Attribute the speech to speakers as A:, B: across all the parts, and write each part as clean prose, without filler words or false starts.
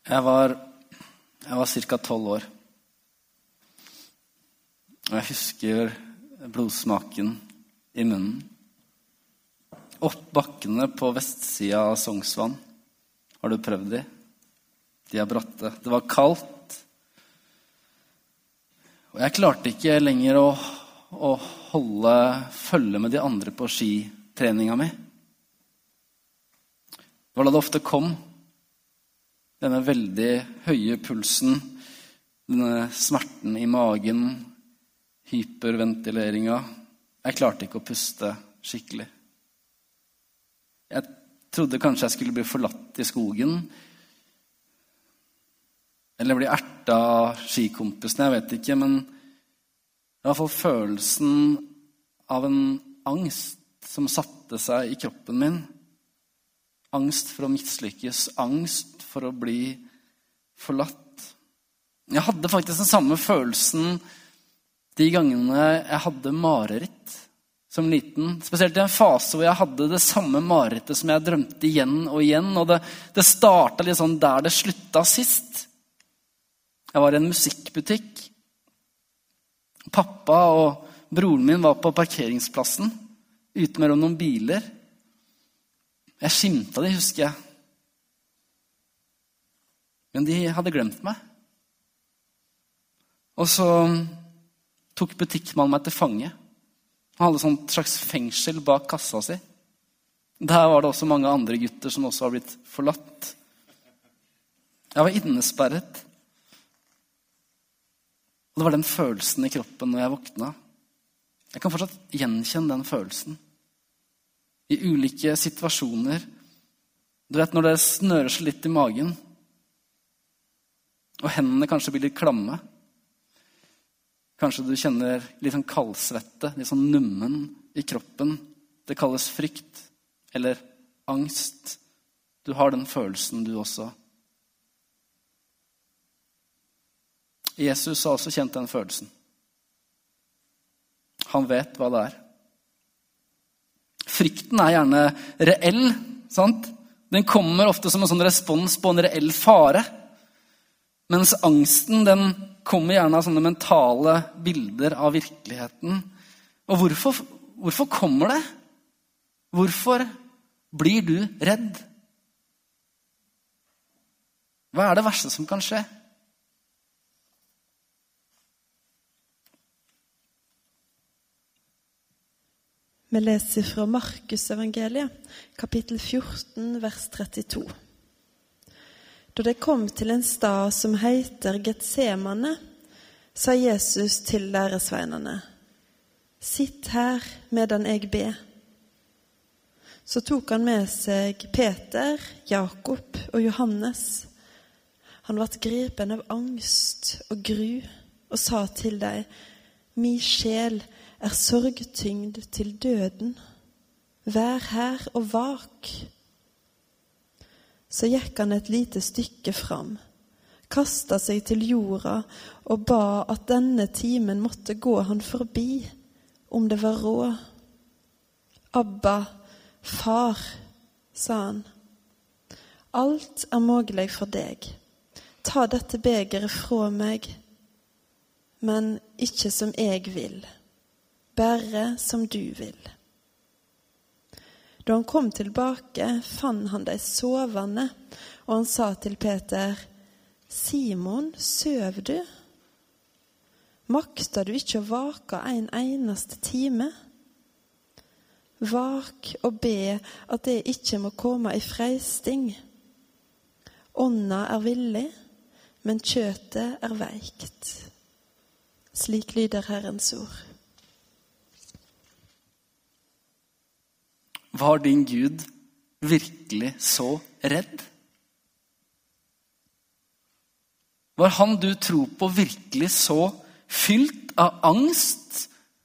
A: Jeg var cirka 12 år. Og jeg husker blodsmaken i munnen. Opp bakkene på vestsida av Sognsvann. Har du prøvd de? De er bratte. Det var kaldt. Og jeg klarte ikke lenger å følge med de andre på skitreninga mi. Det var da det ofte kom. Denne veldig høye pulsen, denne smerten i magen, hyperventileringa. Jeg klarte ikke å puste skikkelig. Jeg trodde kanskje jeg skulle bli forlatt i skogen, eller bli ertet av skikompisene, jeg vet ikke, men i hvert fall følelsen av en angst som satte seg i kroppen min. Angst for å mislykkes, angst for å bli forlatt. Jeg hadde faktisk den samme følelsen de gangene jeg hadde mareritt som liten. Spesielt i en fase hvor jeg hadde det samme marerittet som jeg drømte igjen og igjen. Og det startet litt sånn der det sluttet sist. Jeg var i en musikkbutikk. Pappa og broren min var på parkeringsplassen ute mellom noen biler. Jeg skimta de, husker jeg. Men de hadde glemt meg. Og så tok butikkmannen meg til fange. Han hadde sånn slags fengsel bak kassa si. Der var det også mange andre gutter som også var blitt forlatt. Jeg var innesperret. Og det var den følelsen i kroppen når jeg våkna. Jeg kan fortsatt gjenkjenne den følelsen. I ulike situasjoner. Du vet når det snører seg litt i magen, og hendene kanskje blir litt klamme. Kanskje du kjenner litt sånn kaldsvette, litt sånn nummen i kroppen. Det kalles frykt eller angst. Du har den følelsen du også. Jesus har også kjent den følelsen. Han vet hva det er. Frykten er gjerne reell, sant? Den kommer ofte som en sånn respons på en reell fare. Mens angsten, den kommer gjerne av sånne mentale bilder av virkeligheten. Og hvorfor kommer det? Hvorfor blir du redd? Hva er det verste som kan skje?
B: Vi leser fra Markus evangeliet, kapittel 14, vers 32. Da det kom til en stad som heter Getsemane, sa Jesus til læresveinene: «Sitt her medan jeg ber.» Så tok han med seg Peter, Jakob og Johannes. Han ble gripen av angst og gru og sa til dem: «Min sjel er sorgtyngd til døden. Vær her og vak.» Så gikk han et lite stykke fram, kastet seg til jorda og ba at denne timen måtte gå han forbi, om det var råd. «Abba, far», sa han, «alt er mulig for deg. Ta dette begeret fra meg, men ikke som jeg vil, bare som du vil.» Da han kom tilbake, fann han dem sovende, og han sa til Peter: «Simon, søv du? Makter du ikke å vake en eneste time? Vak og be at det ikke må komme i freisting. Ånda er villig, men kjøtet er veikt.» Slik lyder Herrens ord.
A: Var din Gud virkelig så redd? Var han du tror på virkelig så fylt av angst?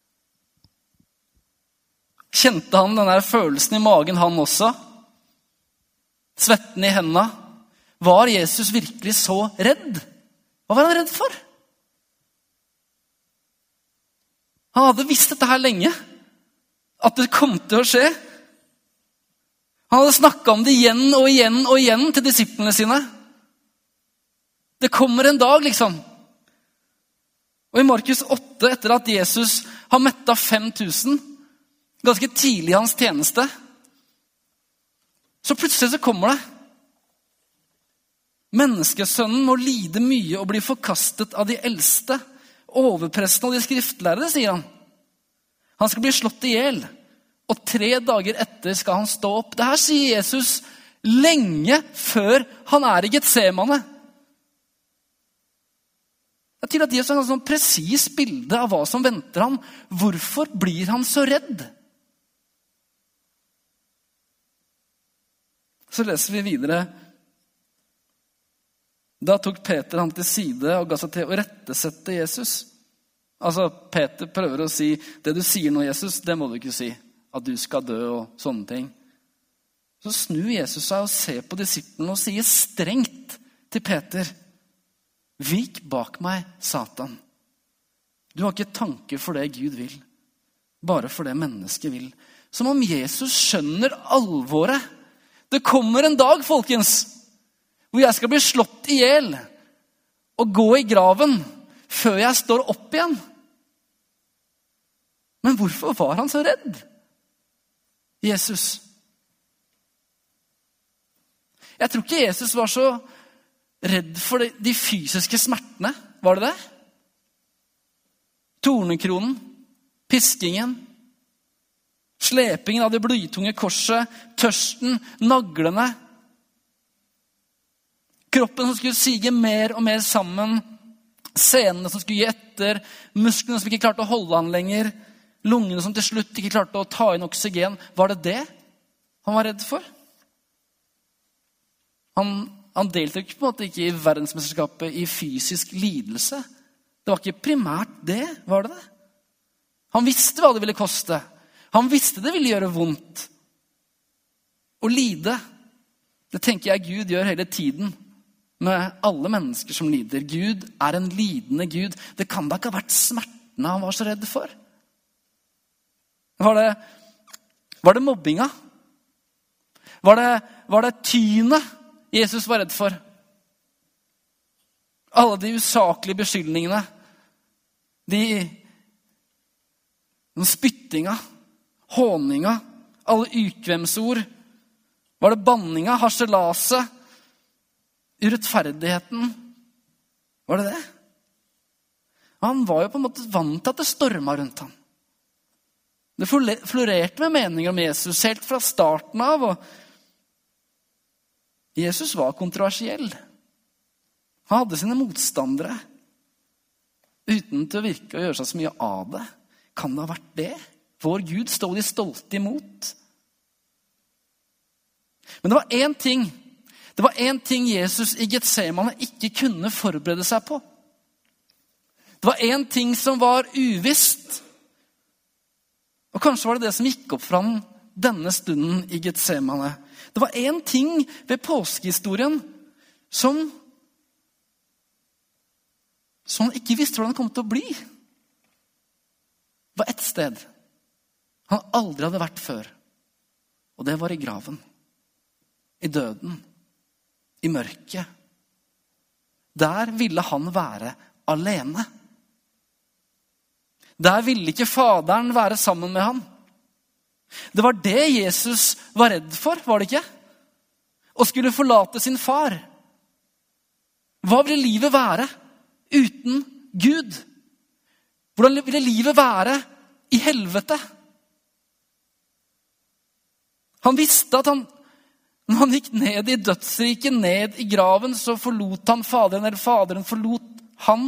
A: Kjente han denne følelsen i magen han også? Svetten i hendene? Var Jesus virkelig så redd? Hva var han redd for? Han hadde visst dette her lenge. At det kom til å skje. Han hadde snakket om det igjen og igjen og igjen til disiplene sine. Det kommer en dag, liksom. Og i Markus 8, etter at Jesus har mettet 5000, ganske tidlig i hans tjeneste, så plutselig så kommer det. Menneskesønnen må lide mye og bli forkastet av de eldste, overprestene og de skriftlærere, sier han. Han skal bli slått ihjel, og 3 dager etter skal han stå opp. Det her sier Jesus lenge før han er i Getsemane. Det er til at Jesus har et sånn presis bilde av hva som venter han. Hvorfor blir han så redd? Så leser vi videre. Da tok Peter han til side og ga seg til å rettesette Jesus. Altså, Peter prøver å si, det du sier nå, Jesus, det må du ikke si. At du skal dø og sånne ting. Så snur Jesus seg og ser på disiplene og sier strengt til Peter, vik bak meg, Satan. Du har ikke tanke for det Gud vil, bare for det mennesket vil. Som om Jesus skjønner alvoret. Det kommer en dag, folkens, hvor jeg skal bli slått ihjel og gå i graven før jeg står opp igjen. Men hvorfor var han så redd? Jesus. Jeg tror ikke Jesus var så redd for de fysiske smertene. Var det det? Tornekronen, piskingen, slepingen av det blytunge korset, tørsten, naglene. Kroppen som skulle sige mer og mer sammen, senene som skulle gi etter, musklene som ikke klarte å holde han lenger, lungene som til slutt ikke klarte å ta inn oksygen. Var det det han var redd for? Han deltok på en måte ikke i verdensmesterskapet i fysisk lidelse. Det var ikke primært det, var det det? Han visste hva det ville koste. Han visste det ville gjøre vondt. Å lide, det tenker jeg Gud gjør hele tiden med alle mennesker som lider. Gud er en lidende Gud. Det kan da ikke ha vært smertene han var så redd for. Var det mobbinga? Var det tynet Jesus var redd for? Alle de usaklige beskyldningene, den spyttinga, håninga, alle ukvemsord. Var det banninga, harselaset, urettferdigheten? Var det det? Han var jo på en måte vant til at det storma rundt ham. Det florerte med meninger om Jesus helt fra starten av, og Jesus var kontroversiell. Han hadde sine motstandere, uten til å virke og gjøre seg så mye av det. Kan det ha vært det? Vår Gud stod de stolte imot. Men det var en ting Jesus i Getsemane ikke kunne forberede seg på. Det var en ting som var uvisst. Og kanskje var det det som gikk opp fra han denne stunden i Getsemane. Det var en ting ved påskehistorien som han ikke visste hvordan det kom til å bli. Det var ett sted han aldri hadde vært før. Og det var i graven. I døden. I mørket. Der ville han være alene. Der ville ikke Faderen være sammen med ham. Det var det Jesus var redd for, var det ikke? Å skulle forlate sin far. Hva ville livet være uten Gud? Hvordan ville livet være i helvete? Han visste at når han gikk ned i dødsriket, ned i graven, så forlot han Faderen, eller Faderen forlot han.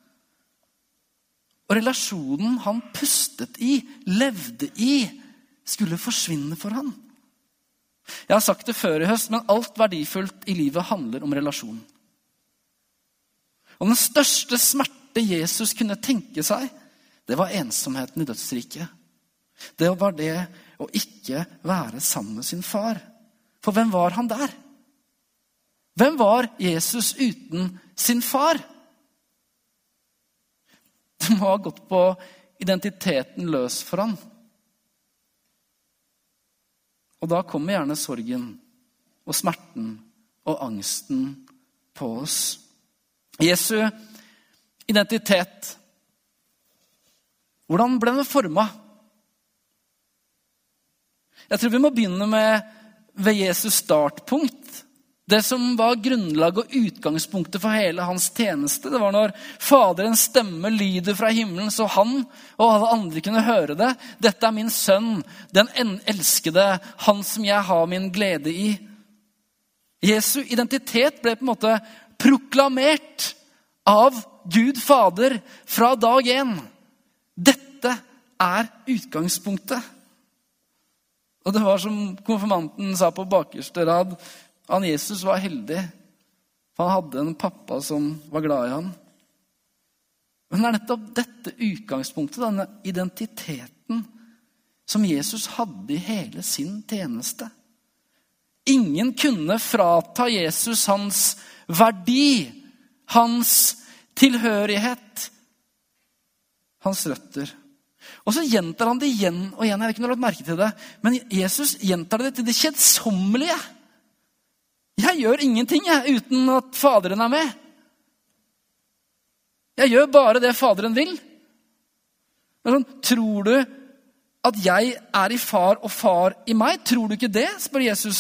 A: Og relasjonen han pustet i, levde i, skulle forsvinne for han. Jeg har sagt det før i høst, men alt verdifullt i livet handler om relasjon. Og den største smerte Jesus kunne tenke seg, det var ensomheten i dødsriket. Det var det å ikke være sammen med sin far. For hvem var han der? Hvem var Jesus uten sin far? Det må ha gått på identiteten løs for han. Og da kommer gjerne sorgen og smerten og angsten på oss. Jesu identitet, hvordan ble den formet? Jeg tror vi må begynne ved Jesus startpunkt. Det som var grunnlag og utgangspunktet for hele hans tjeneste, det var når Faderens stemme lyder fra himmelen, så han og alle andre kunne høre det. Dette er min sønn, den elskede, han som jeg har min glede i. Jesu identitet ble på en måte proklamert av Gud Fader fra dag 1. Dette er utgangspunktet. Og det var som konfirmanten sa på bakerste rad, han Jesus var heldig, for han hadde en pappa som var glad i han. Men det er nettopp dette utgangspunktet, denne identiteten, som Jesus hadde i hele sin tjeneste. Ingen kunne frata Jesus hans verdi, hans tilhørighet, hans røtter. Og så gjentar han det igjen og igjen, jeg har ikke noe lagt merke til det, men Jesus gjentar det til det kjedsommelige. Jeg gjør ingenting uten at Faderen er med. Jeg gjør bare det Faderen vil. Men sånn, tror du at jeg er i far og far i meg? Tror du ikke det, spør Jesus.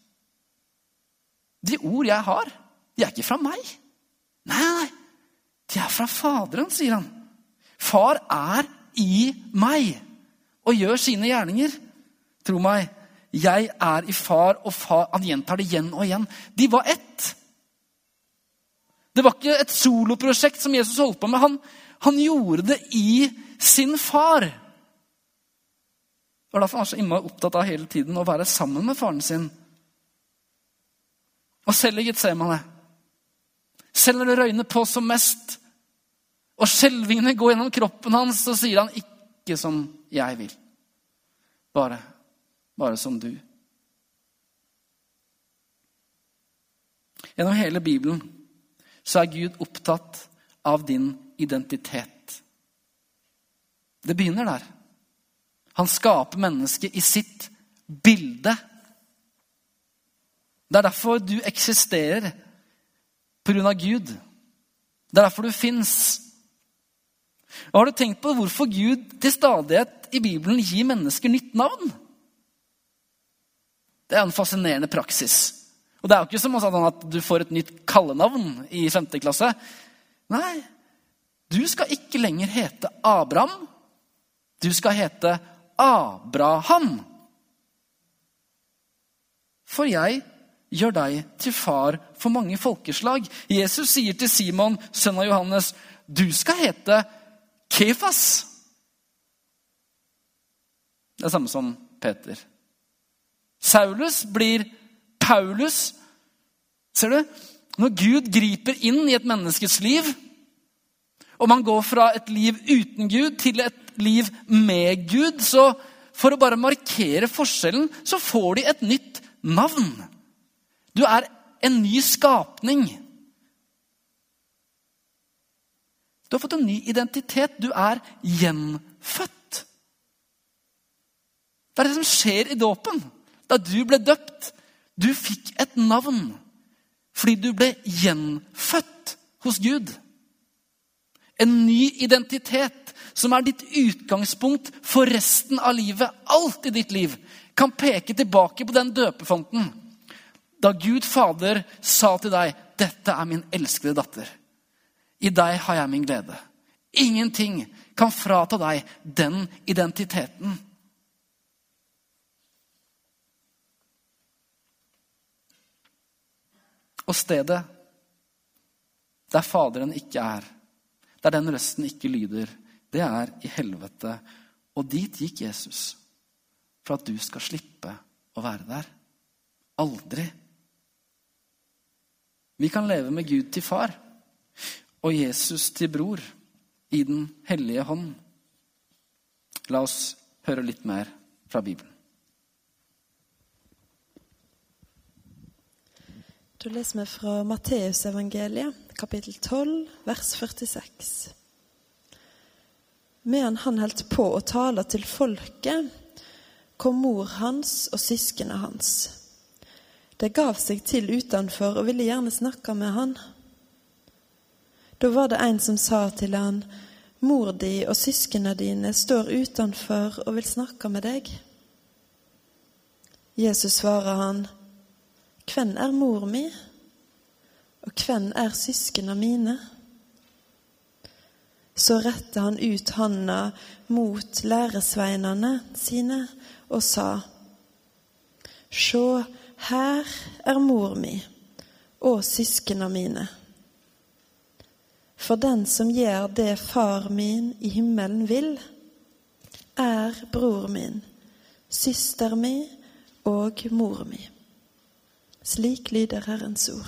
A: De ord jeg har, de er ikke fra meg. Nei, de er fra Faderen, sier han. Far er i meg og gjør sine gjerninger. Tro meg, jeg er i far og far. Han gjentar det igjen og igjen. De var ett. Det var ikke et soloprosjekt som Jesus holdt på med. Han gjorde det i sin far. Og derfor er han så innmari opptatt av hele tiden å være sammen med faren sin. Og selv i Getsemane, selv når det røyner på som mest, og skjelvingene går gjennom kroppen hans, så sier han ikke som jeg vil. Bare som du. Gjennom hele Bibelen så er Gud opptatt av din identitet. Det begynner der. Han skaper mennesket i sitt bilde. Det er derfor du eksisterer på grunn av Gud. Det er derfor du finnes. Og har du tenkt på hvorfor Gud til stadighet i Bibelen gir mennesker nytt navn? Det er en fascinerende praksis. Og det er jo ikke som at du får et nytt kallenavn i 5. klasse. Nei, du skal ikke lenger hete Abraham. Du skal hete Abraham. For jeg gjør deg til far for mange folkeslag. Jesus sier til Simon, sønn av Johannes, du skal hete Kefas. Det er samme som Peter. Saulus blir Paulus. Ser du? Når Gud griper inn i et menneskets liv, og man går fra et liv uten Gud til et liv med Gud, så for å bare markere forskjellen, så får de et nytt navn. Du er en ny skapning. Du har fått en ny identitet. Du er gjenfødt. Det er det som skjer i dåpen. Da du ble døpt, du fikk et navn. Fordi du ble gjenfødt hos Gud. En ny identitet som er ditt utgangspunkt for resten av livet. Alt i ditt liv kan peke tilbake på den døpefonten. Da Gud Fader sa til deg, dette er min elskede datter. I deg har jeg min glede. Ingenting kan frata deg den identiteten. Og stedet der Faderen ikke er, der den røsten ikke lyder, det er i helvete. Og dit gikk Jesus for at du skal slippe å være der. Aldri. Vi kan leve med Gud til far og Jesus til bror i den hellige hånd. La oss høre litt mer fra Bibelen.
B: Da leser vi fra Matteus evangeliet, kapittel 12, vers 46. Medan han holdt på å tale til folket, kom mor hans og søskene hans. De gav seg til utenfor og ville gjerne snakke med han. Da var det en som sa til han, «Mor di og søskene dine står utenfor og vil snakke med deg.» Jesus svarer han, «Hvem er mor mi? Og hvem er søskene mine?» Så rettet han ut handa mot læresveinene sine og sa, «Sjå, her er mor mi og søskene mine. For den som gjør det far min i himmelen vil, er bror min, søster mi og mor mi.» Slik lyder Herrens ord.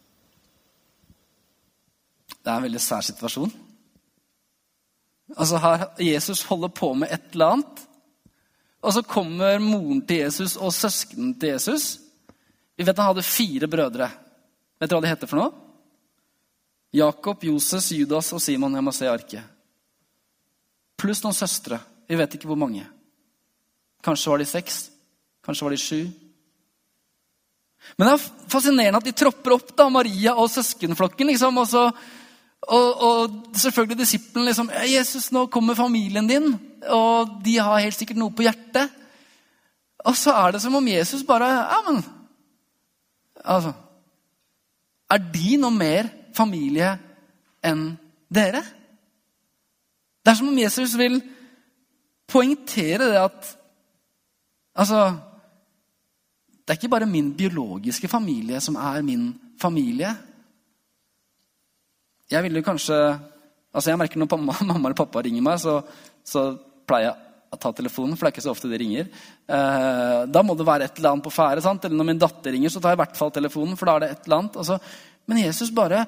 A: Det er en veldig sær situasjon. Altså her, Jesus holder på med et eller annet, og så kommer moren til Jesus og søskenen til Jesus. Vi vet han hadde 4 brødre. Vet du hva de heter for noe? Jakob, Joses, Judas og Simon, jeg må se i arket. Pluss noen søstre. Vi vet ikke hvor mange. Kanskje var de 6, kanskje var de 7. Men det er fascinerende at de tropper opp da, Maria og søskenflokken, liksom, og selvfølgelig disiplene, liksom, Jesus, nå kommer familien din, og de har helt sikkert noe på hjertet. Og så er det som om Jesus bare, altså, er de noe mer familie enn dere? Det er som om Jesus vil poengtere det at, altså, det er ikke bare min biologiske familie som er min familie. Jeg vil jo kanskje, altså jeg merker når mamma eller pappa ringer meg, så pleier jeg å ta telefonen, for det er ikke så ofte de ringer. Da må det være et eller annet på fære, sant? Eller når min datter ringer, så tar jeg i hvert fall telefonen, for da er det et eller annet. Altså, men Jesus bare,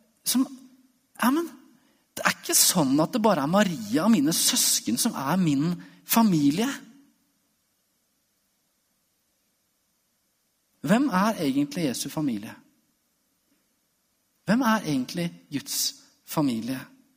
A: det er ikke sånn at det bare er Maria og mine søsken som er min familie. Hvem er egentlig Jesu familie? Hvem er egentlig Guds familie?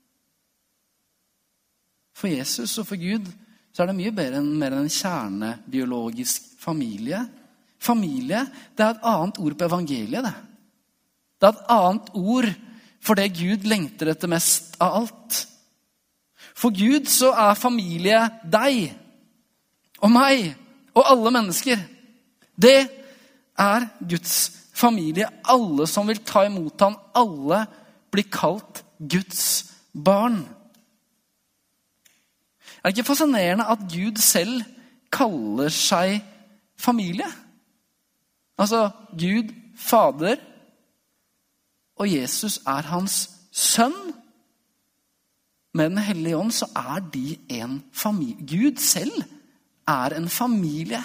A: For Jesus og for Gud så er det mye mer enn en kjernebiologisk familie. Familie, det er et annet ord på evangeliet, det. Det er et annet ord for det Gud lengter etter mest av alt. For Gud så er familie deg og meg og alle mennesker. Det er Guds familie. Alle som vil ta imot han, alle blir kalt Guds barn. Er det ikke fascinerende at Gud selv kaller seg familie? Altså, Gud, Fader, og Jesus er hans sønn. Med den hellige ånd så er de en familie. Gud selv er en familie.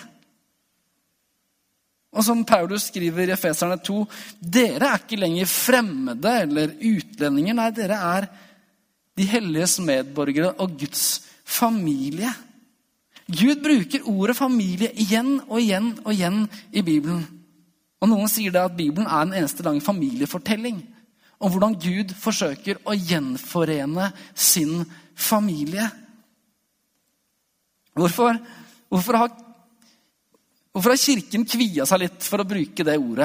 A: Og som Paulus skriver i Efeserne 2, dere er ikke lenger fremmede eller utlendinger. Nei, dere er de helliges medborgere og Guds familie. Gud bruker ordet familie igjen og igjen og igjen i Bibelen. Og noen sier det at Bibelen er en eneste lang familiefortelling om hvordan Gud forsøker å gjenforene sin familie. Hvorfor har kirken kvia seg litt for å bruke det ordet?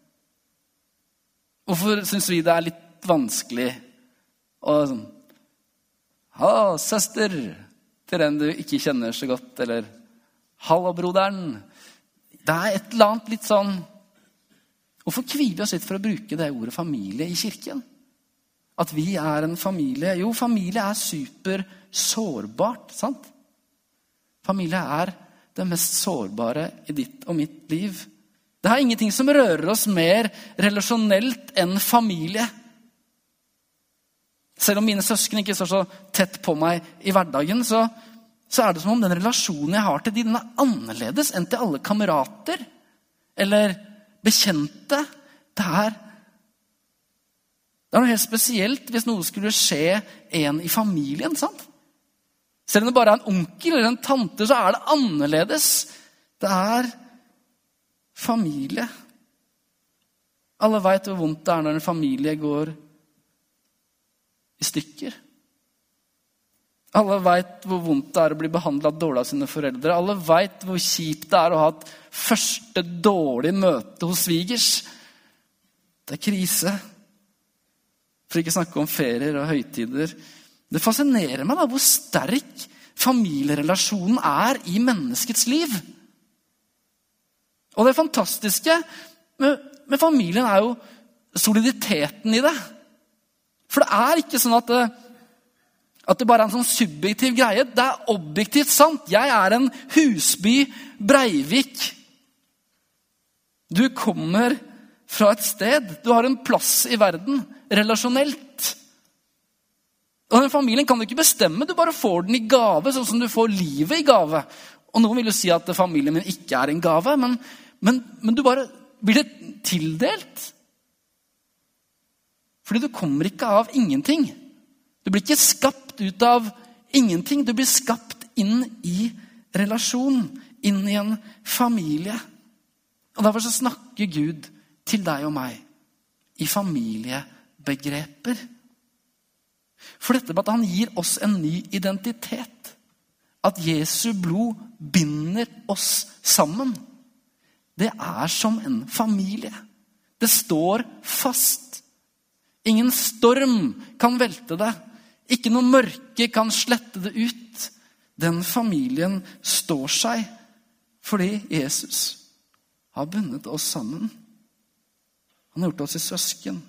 A: Hvorfor synes vi det er litt vanskelig? Og sånn, hallo, søster, til den du ikke kjenner så godt, eller hallo, broderen. Det er et eller annet litt sånn, hvorfor kvier vi oss litt for å bruke det ordet familie i kirken? At vi er en familie. Jo, familie er super sårbart, sant? Familie er det mest sårbare i ditt og mitt liv. Det er ingenting som rører oss mer relasjonelt enn familie. Selv om mine søsken ikke står så tett på meg i hverdagen, så er det som om den relasjonen jeg har til dem, den er annerledes enn til alle kamerater eller bekjente. Det er noe helt spesielt hvis noe skulle skje en i familien, sant? Selv om det bare er en onkel eller en tante, så er det annerledes. Det er familie. Alle vet hvor vondt det er når en familie går i stykker. Alle vet hvor vondt det er å bli behandlet dårlig av sine foreldre. Alle vet hvor kjipt det er å ha et første dårlig møte hos svigers. Det er krise. For ikke snakke om ferier og høytider. Det fascinerer meg da, hvor sterk familierelasjonen er i menneskets liv. Og det fantastiske med familien er jo soliditeten i det. For det er ikke sånn at det bare er en sånn subjektiv greie. Det er objektivt sant. Jeg er en Husby Breivik. Du kommer fra et sted. Du har en plass i verden, relasjonelt. Og den familien kan du ikke bestemme. Du bare får den i gave, sånn som du får livet i gave. Og noen vil jo si at familien min ikke er en gave, men du bare blir det tildelt. Fordi du kommer ikke av ingenting. Du blir ikke skapt ut av ingenting. Du blir skapt inn i relasjon, inn i en familie. Og derfor så snakker Gud til deg og meg i familiebegreper. For dette med at han gir oss en ny identitet. At Jesu blod binder oss sammen. Det er som en familie. Det står fast. Ingen storm kan velte det. Ikke noe mørke kan slette det ut. Den familien står seg fordi Jesus har bundet oss sammen. Han har gjort oss i søsken.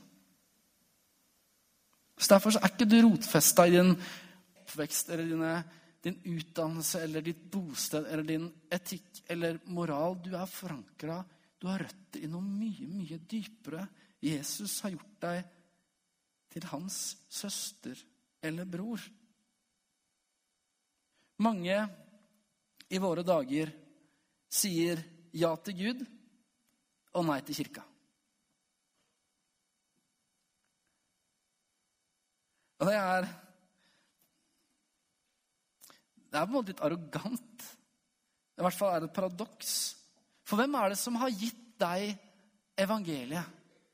A: Så derfor så er ikke du rotfestet i din oppvekst, eller din utdannelse, eller ditt bosted, eller din etikk, eller moral. Du er forankret, du har røtter i noe mye, mye dypere. Jesus har gjort deg til hans søster eller bror. Mange i våre dager sier ja til Gud og nei til kirka. Og det er på en måte litt arrogant. I hvert fall er det et paradoks. For hvem er det som har gitt deg evangeliet?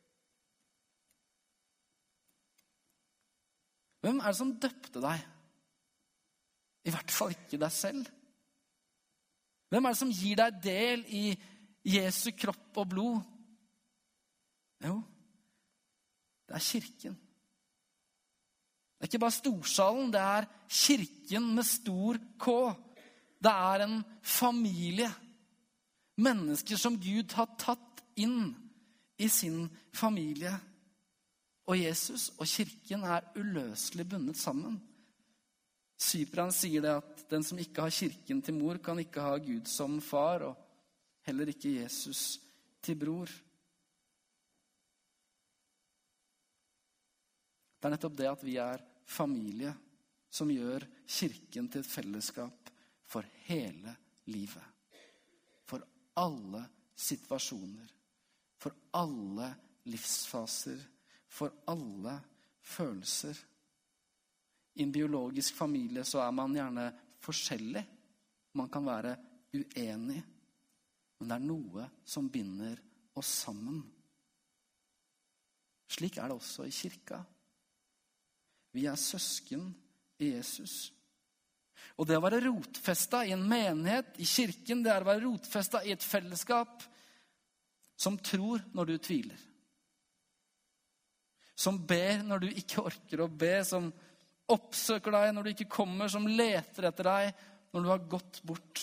A: Hvem er det som døpte deg? I hvert fall ikke deg selv. Hvem er det som gir deg del i Jesu kropp og blod? Jo, det er kirken. Det er ikke bare storsalen, det er kirken med stor K. Det er en familie. Mennesker som Gud har tatt inn i sin familie. Og Jesus og kirken er uløselig bundet sammen. Cyprian sier det at den som ikke har kirken til mor, kan ikke ha Gud som far, og heller ikke Jesus til bror. Det er nettopp det at vi er familie som gjør kirken til et fellesskap for hele livet. For alle situasjoner, for alle livsfaser, for alle følelser. I en biologisk familie så er man gjerne forskjellig. Man kan være uenig. Men det er noe som binder oss sammen. Slik er det også i kirka. Vi er søsken i Jesus. Og det å være rotfestet i en menighet, i kirken, det er å være rotfestet i et fellesskap som tror når du tviler. Som ber når du ikke orker å be, som oppsøker deg når du ikke kommer, som leter etter deg når du har gått bort.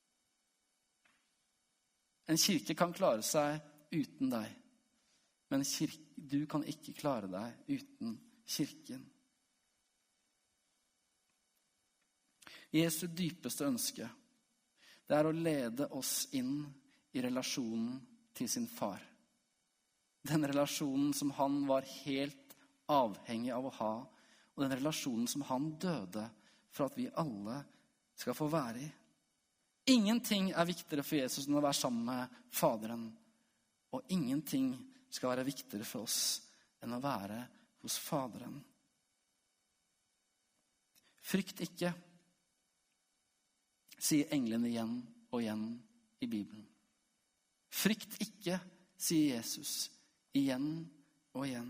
A: En kirke kan klare seg uten deg, men du kan ikke klare deg uten kirken. Jesu dypeste ønske, det er å lede oss inn i relasjonen til sin far. Den relasjonen som han var helt avhengig av å ha, og den relasjonen som han døde for at vi alle skal få være i. Ingenting er viktigere for Jesus enn å være sammen med Faderen, og ingenting skal være viktigere for oss enn å være hos Faderen. Frykt ikke, sier englene igjen og igjen i Bibelen. Frykt ikke, sier Jesus igjen og igjen.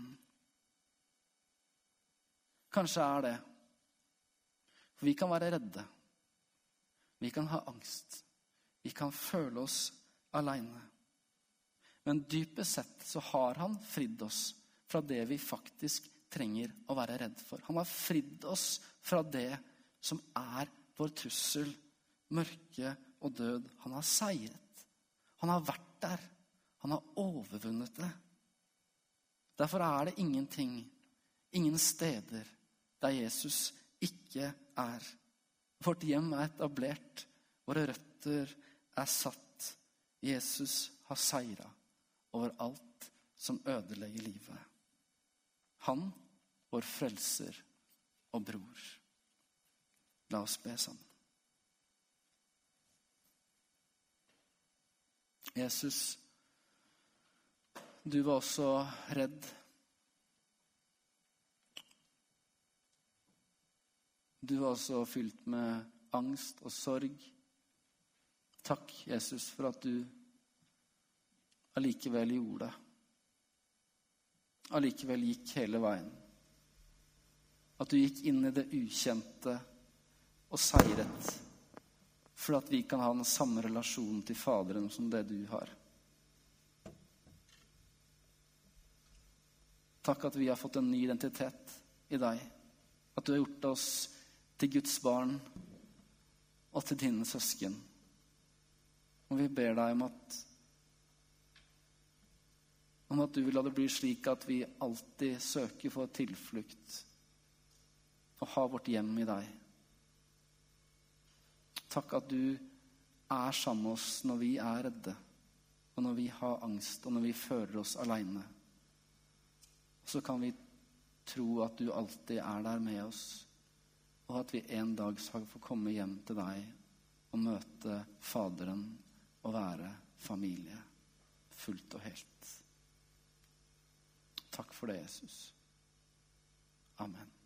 A: Kanskje er det. For vi kan være redde. Vi kan ha angst. Vi kan føle oss alene. Men dypest sett så har han fridd oss fra det vi faktisk trenger å være redd for. Han har fridd oss fra det som vår trussel, mørke og død. Han har seiret. Han har vært der. Han har overvunnet det. Derfor det ingenting, ingen steder der Jesus ikke Vårt hjem etablert. Våre røtter satt. Jesus har seiret over alt som ødelegger livet. Han, vår frelser og bror. La oss be sammen. Jesus, du var også redd. Du var også fylt med angst og sorg. Takk, Jesus, for at du allikevel gjorde det. Allikevel gikk hele veien. At du gikk inn i det ukjente og seiret. For at vi kan ha den samme relasjonen til Faderen som det du har. Takk at vi har fått en ny identitet i deg. At du har gjort oss til Guds barn og til dine søsken. Og vi ber deg om at du vil la det bli slik at vi alltid søker for tilflukt og har vårt hjem i deg. Takk at du sammen med oss når vi redde, og når vi har angst, og når vi føler oss alene. Så kan vi tro at du alltid der med oss, og at vi en dag skal få komme hjem til deg og møte Faderen og være familie, fullt og helt. Takk for det, Jesus. Amen.